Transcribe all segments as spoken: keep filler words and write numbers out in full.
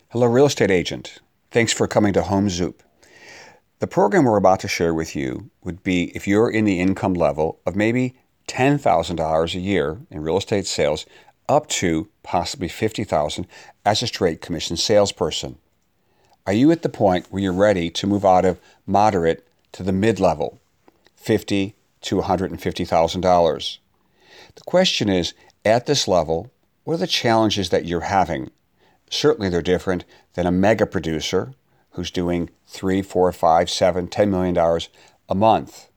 Hello, real estate agent. Thanks for coming to HomeZoop. The program we're about to share with you would be if you're in the income level of maybe ten thousand dollars a year in real estate sales up to possibly fifty thousand dollars as a straight commission salesperson. Are you at the point where you're ready to move out of moderate to the mid-level, fifty thousand dollars to one hundred fifty thousand dollars? The question is, at this level, what are the challenges that you're having? Certainly they're different than a mega producer who's doing three, four, five, seven, ten million dollars a month.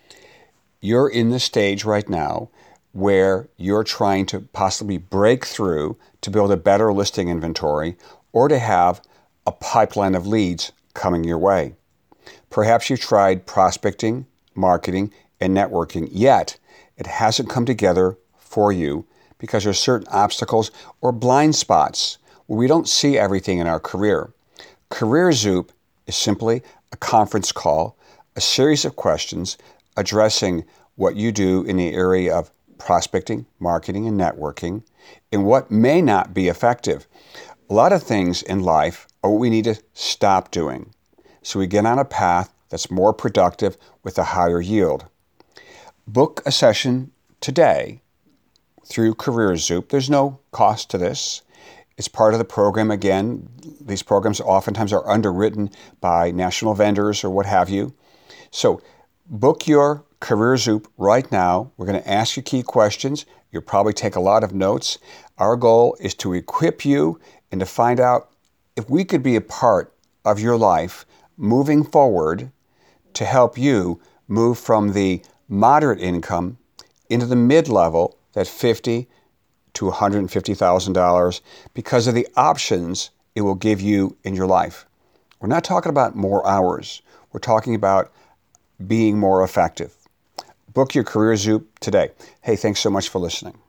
You're in the stage right now where you're trying to possibly break through to build a better listing inventory or to have a pipeline of leads coming your way. Perhaps you've tried prospecting, marketing, and networking, yet it hasn't come together for you because there's certain obstacles or blind spots where we don't see everything in our career. CareerZoop is simply a conference call, a series of questions addressing what you do in the area of prospecting, marketing, and networking, and what may not be effective. A lot of things in life are what we need to stop doing so we get on a path that's more productive with a higher yield. Book a session today through CareerZoop. There's no cost to this. It's part of the program. Again, these programs oftentimes are underwritten by national vendors or what have you. So book your CareerZoop right now. We're going to ask you key questions. You'll probably take a lot of notes. Our goal is to equip you and to find out if we could be a part of your life moving forward to help you move from the moderate income into the mid-level, that fifty to one hundred fifty thousand dollars, because of the options it will give you in your life. We're not talking about more hours. We're talking about being more effective. Book your CareerZoop today. Hey, thanks so much for listening.